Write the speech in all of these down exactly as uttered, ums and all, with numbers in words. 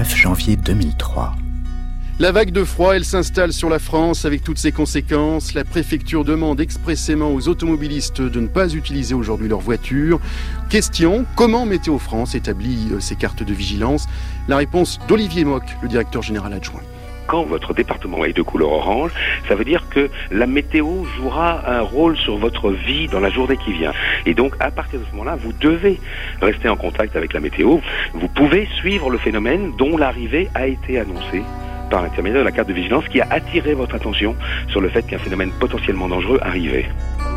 neuf janvier deux mille trois. La vague de froid, elle s'installe sur la France avec toutes ses conséquences. La préfecture demande expressément aux automobilistes de ne pas utiliser aujourd'hui leur voiture. Question, comment Météo France établit ses cartes de vigilance? La réponse d'Olivier Mock, le directeur général adjoint. Quand votre département est de couleur orange, ça veut dire que la météo jouera un rôle sur votre vie dans la journée qui vient. Et donc, à partir de ce moment-là, vous devez rester en contact avec la météo. Vous pouvez suivre le phénomène dont l'arrivée a été annoncée par l'intermédiaire de la carte de vigilance qui a attiré votre attention sur le fait qu'un phénomène potentiellement dangereux arrivait.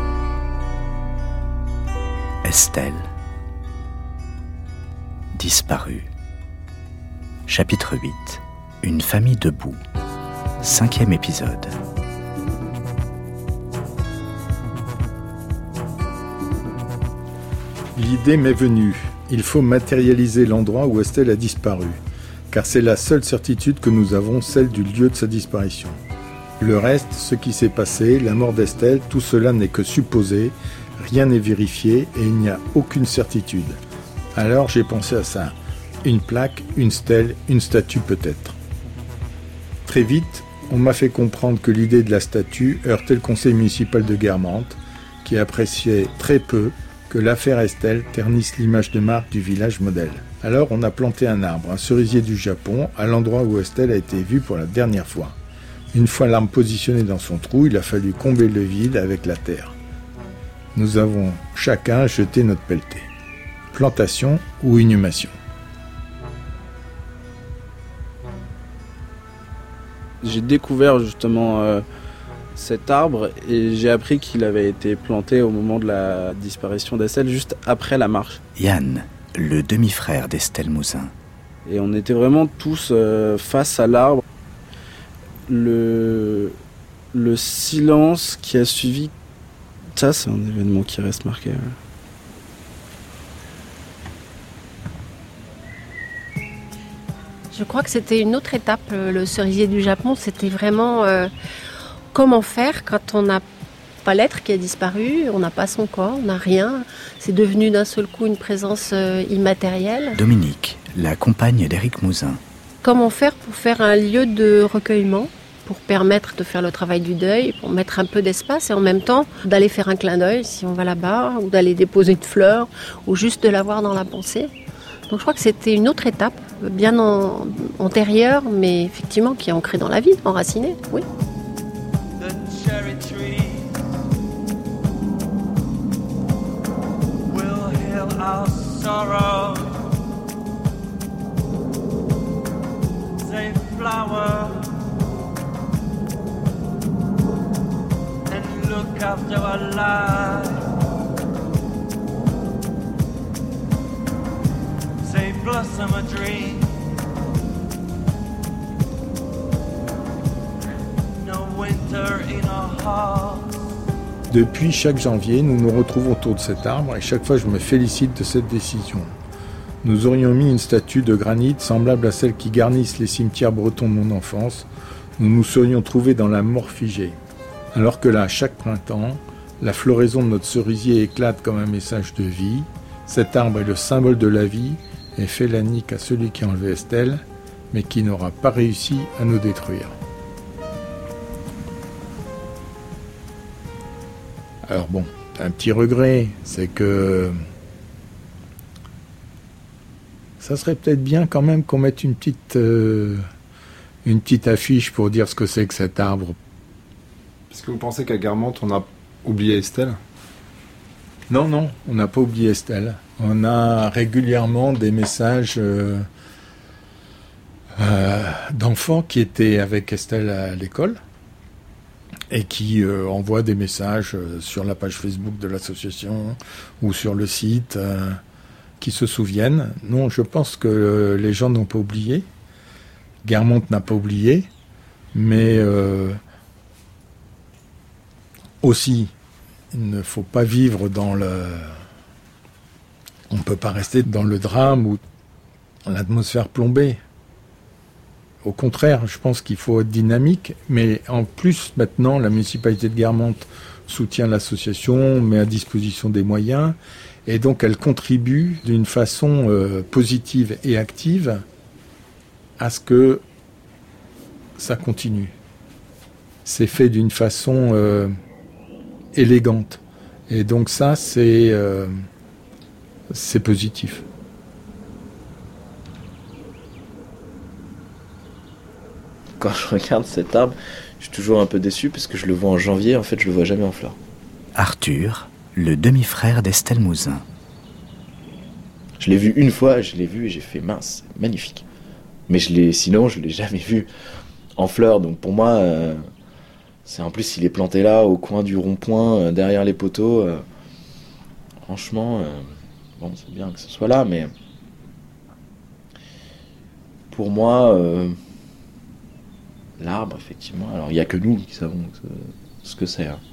Estelle. Disparue. Chapitre huit. Une famille debout. Cinquième épisode. L'idée m'est venue. Il faut matérialiser l'endroit où Estelle a disparu, car c'est la seule certitude que nous avons, celle du lieu de sa disparition. Le reste, ce qui s'est passé, la mort d'Estelle, tout cela n'est que supposé, rien n'est vérifié et il n'y a aucune certitude. Alors j'ai pensé à ça. Une plaque, une stèle, une statue peut-être. Très vite, on m'a fait comprendre que l'idée de la statue heurtait le conseil municipal de Guermantes, qui appréciait très peu que l'affaire Estelle ternisse l'image de marque du village modèle. Alors on a planté un arbre, un cerisier du Japon, à l'endroit où Estelle a été vue pour la dernière fois. Une fois l'arbre positionné dans son trou, il a fallu combler le vide avec la terre. Nous avons chacun jeté notre pelleté. Plantation ou inhumation? J'ai découvert justement euh, cet arbre et j'ai appris qu'il avait été planté au moment de la disparition d'Estelle, juste après la marche. Yann, le demi-frère d'Estelle Mouzin. Et on était vraiment tous euh, face à l'arbre. Le, le silence qui a suivi, ça c'est un événement qui reste marqué. Ouais. Je crois que c'était une autre étape, le cerisier du Japon. C'était vraiment euh, comment faire quand on n'a pas l'être qui a disparu, on n'a pas son corps, on n'a rien. C'est devenu d'un seul coup une présence euh, immatérielle. Dominique, la compagne d'Éric Mouzin. Comment faire pour faire un lieu de recueillement, pour permettre de faire le travail du deuil, pour mettre un peu d'espace et en même temps d'aller faire un clin d'œil si on va là-bas, ou d'aller déposer une fleur, ou juste de l'avoir dans la pensée. Donc je crois que c'était une autre étape, bien en, antérieure, mais effectivement qui est ancrée dans la vie, enracinée, oui. The cherry tree will heal our sorrow. Say flower and look after our life. Say blossom a dream. No winter in our hearts. Depuis chaque janvier, nous nous retrouvons autour de cet arbre et chaque fois je me félicite de cette décision. Nous aurions mis une statue de granit semblable à celles qui garnissent les cimetières bretons de mon enfance. Nous nous serions trouvés dans la mort figée. Alors que là, chaque printemps, la floraison de notre cerisier éclate comme un message de vie. Cet arbre est le symbole de la vie et fait la nique à celui qui a enlevé Estelle, mais qui n'aura pas réussi à nous détruire. Alors bon, un petit regret, c'est que ça serait peut-être bien quand même qu'on mette une petite, euh, une petite affiche pour dire ce que c'est que cet arbre. Est-ce que vous pensez qu'à Guermantes, on a oublié Estelle ? Non, non, on n'a pas oublié Estelle. On a régulièrement des messages euh, euh, d'enfants qui étaient avec Estelle à l'école et qui euh, envoient des messages euh, sur la page Facebook de l'association ou sur le site, euh, qui se souviennent. Non, je pense que euh, les gens n'ont pas oublié. Guermantes n'a pas oublié, mais euh, aussi, il ne faut pas vivre dans le... On ne peut pas rester dans le drame ou dans l'atmosphère plombée. Au contraire, je pense qu'il faut être dynamique, mais en plus, maintenant, la municipalité de Guermantes soutient l'association, met à disposition des moyens, et donc elle contribue d'une façon euh, positive et active à ce que ça continue. C'est fait d'une façon euh, élégante. Et donc ça, c'est, euh, c'est positif. Quand je regarde cet arbre, je suis toujours un peu déçu parce que je le vois en janvier, en fait je le vois jamais en fleurs. Arthur, le demi-frère d'Estelle Mouzin. Je l'ai vu une fois, je l'ai vu et j'ai fait mince, c'est magnifique. Mais je l'ai, sinon je l'ai jamais vu en fleurs, donc pour moi, euh, c'est en plus il est planté là, au coin du rond-point, euh, derrière les poteaux. Euh, franchement, euh, bon c'est bien que ce soit là, mais pour moi... Euh, l'arbre, effectivement. Alors, il n'y a que nous qui savons ce que c'est. Hein.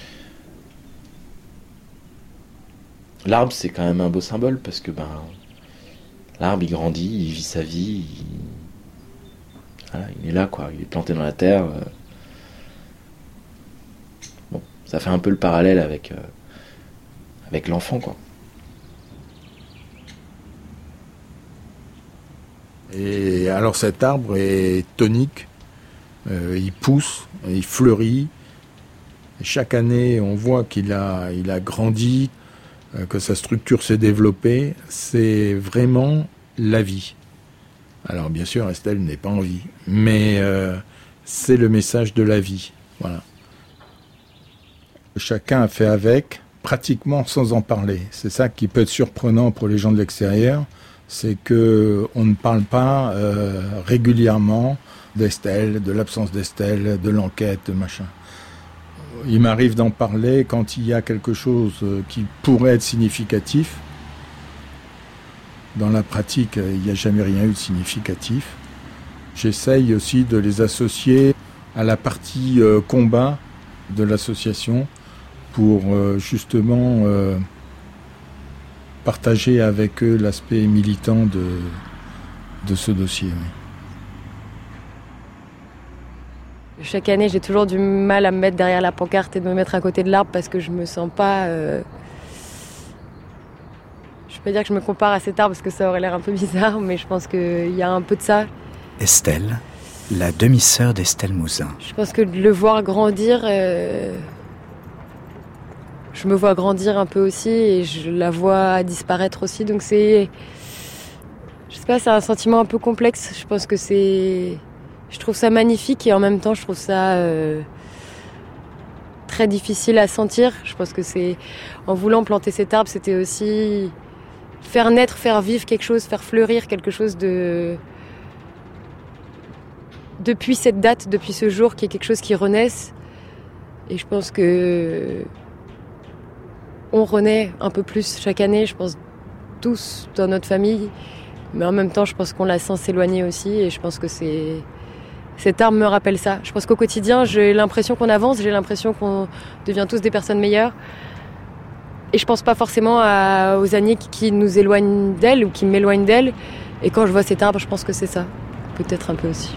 L'arbre, c'est quand même un beau symbole parce que ben, l'arbre, il grandit, il vit sa vie. Il, voilà, il est là, quoi. Il est planté dans la terre. Bon, ça fait un peu le parallèle avec, euh, avec l'enfant, quoi. Et alors, cet arbre est tonique. Euh, il pousse, il fleurit. Et chaque année, on voit qu'il a, il a grandi, euh, que sa structure s'est développée. C'est vraiment la vie. Alors bien sûr, Estelle n'est pas en vie, mais euh, c'est le message de la vie. Voilà. Chacun a fait avec, pratiquement sans en parler. C'est ça qui peut être surprenant pour les gens de l'extérieur, c'est que on ne parle pas euh, régulièrement d'Estelle, de l'absence d'Estelle, de l'enquête, de machin. Il m'arrive d'en parler quand il y a quelque chose qui pourrait être significatif. Dans la pratique, il n'y a jamais rien eu de significatif. J'essaye aussi de les associer à la partie euh, combat de l'association pour euh, justement euh, partager avec eux l'aspect militant de, de ce dossier. Chaque année, j'ai toujours du mal à me mettre derrière la pancarte et de me mettre à côté de l'arbre parce que je me sens pas... Euh... Je peux pas dire que je me compare à cet arbre parce que ça aurait l'air un peu bizarre, mais je pense qu'il y a un peu de ça. Estelle, la demi-sœur d'Estelle Mouzin. Je pense que de le voir grandir, euh... je me vois grandir un peu aussi et je la vois disparaître aussi. Donc c'est... Je sais pas, c'est un sentiment un peu complexe. Je pense que c'est... Je trouve ça magnifique et en même temps, je trouve ça euh, très difficile à sentir. Je pense que c'est, en voulant planter cet arbre, c'était aussi faire naître, faire vivre quelque chose, faire fleurir quelque chose de... Depuis cette date, depuis ce jour, qui est quelque chose qui renaisse. Et je pense que on renaît un peu plus chaque année, je pense tous dans notre famille. Mais en même temps, je pense qu'on la sent s'éloigner aussi et je pense que c'est... Cet arbre me rappelle ça. Je pense qu'au quotidien, j'ai l'impression qu'on avance, j'ai l'impression qu'on devient tous des personnes meilleures. Et je pense pas forcément à, aux années qui nous éloignent d'elle ou qui m'éloignent d'elle. Et quand je vois cet arbre, je pense que c'est ça. Peut-être un peu aussi.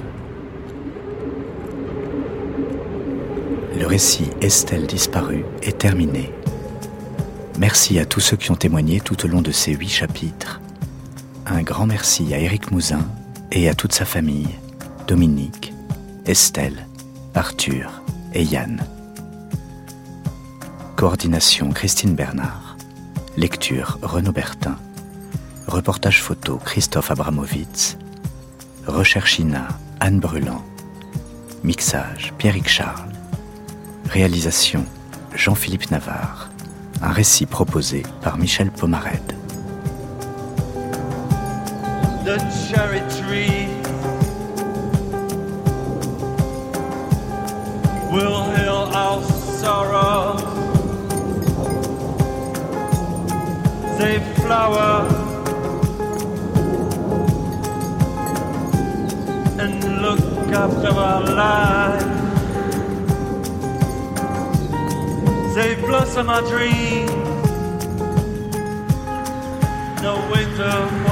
Le récit Estelle disparue est terminé. Merci à tous ceux qui ont témoigné tout au long de ces huit chapitres. Un grand merci à Éric Mouzin et à toute sa famille. Dominique, Estelle, Arthur et Yann. Coordination Christine Bernard. Lecture Renaud Bertin. Reportage photo Christophe Abramovitz. Recherche I N A Anne Brûlant. Mixage Pierrick Charles. Réalisation Jean-Philippe Navarre. Un récit proposé par Michel Pomarède. The cherry tree will heal our sorrows. They flower and look after our lives. They blossom our dreams. No winter.